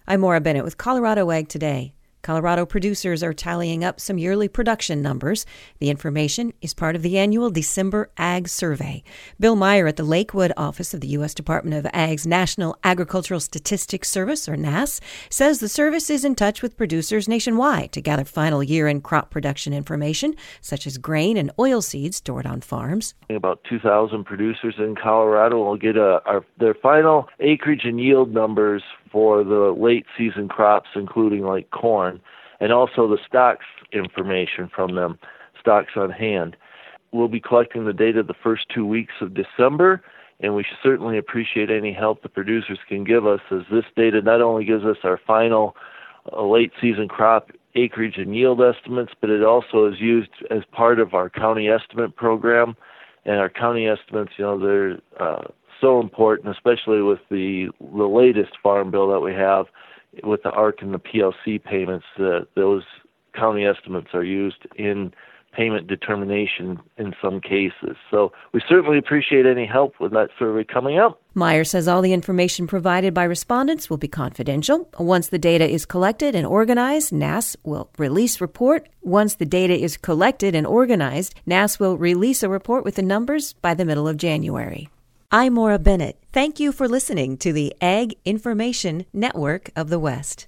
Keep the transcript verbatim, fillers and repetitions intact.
I'm Maura Bennett with Colorado Ag Today. Colorado producers are tallying up some yearly production numbers. The information is part of the annual December Ag Survey. Bill Meyer at the Lakewood office of the U S Department of Ag's National Agricultural Statistics Service, or N A S, says the service is in touch with producers nationwide to gather final year-end crop production information, such as grain and oilseeds stored on farms. About two thousand producers in Colorado will get a, our, their final acreage and yield numbers for the late season crops, including like corn, and also the stocks information from them, stocks on hand. We'll be collecting the data the first two weeks of December, and we should certainly appreciate any help the producers can give us, as this data not only gives us our final uh, late season crop acreage and yield estimates, but it also is used as part of our county estimate program. And our county estimates, you know, they're uh, so important, especially with the the latest farm bill that we have with the A R C and the P L C payments. Uh, those county estimates are used in payment determination in some cases. So we certainly appreciate any help with that survey coming up. Meyer says all the information provided by respondents will be confidential. Once the data is collected and organized, N A S will release report. Once the data is collected and organized, N A S will release a report with the numbers by the middle of January. I'm Maura Bennett. Thank you for listening to the Ag Information Network of the West.